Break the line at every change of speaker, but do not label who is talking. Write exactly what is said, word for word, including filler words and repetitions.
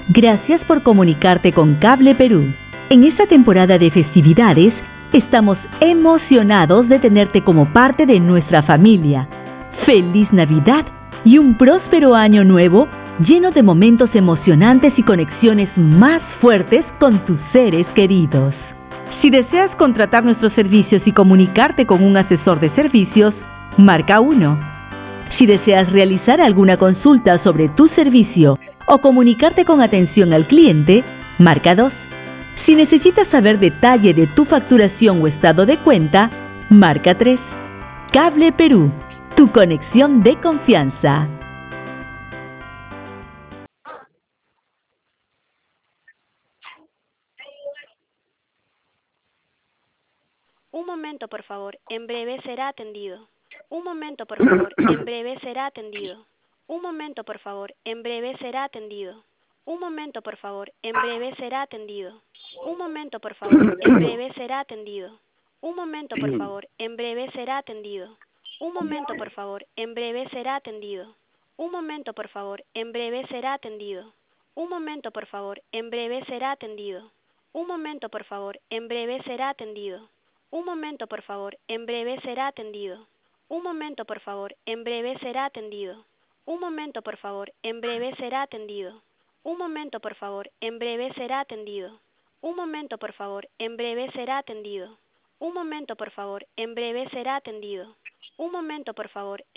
Gracias por comunicarte con Cable Perú. En esta temporada de festividades, estamos emocionados de tenerte como parte de nuestra familia. ¡Feliz Navidad y un próspero año nuevo lleno de momentos emocionantes y conexiones más fuertes con tus seres queridos! Si deseas contratar nuestros servicios y comunicarte con un asesor de servicios, marca uno. Si deseas realizar alguna consulta sobre tu servicio o comunicarte con atención al cliente, marca dos. Si necesitas saber detalle de tu facturación o estado de cuenta, marca tres. Cable Perú, tu conexión de confianza.
Un momento, por favor. En breve será atendido. Un momento, por favor. En breve será atendido. Un momento, por favor. En breve será atendido. Un momento, por favor. En breve será atendido. Un momento, por favor. En breve será atendido. Un momento, por favor. En breve será atendido. Un momento, por favor. En breve será atendido. Un momento, por favor. En breve será atendido. Un momento, por favor. En breve será atendido. Un momento, por favor. En breve será atendido. Un momento, por favor. En breve será atendido. Un momento, por favor. En breve será atendido. Un momento, por favor. En breve será atendido. Un momento, por favor. En breve será atendido. Un momento, por favor. En breve será atendido. Un momento, por favor. En breve será atendido. Un momento, por favor.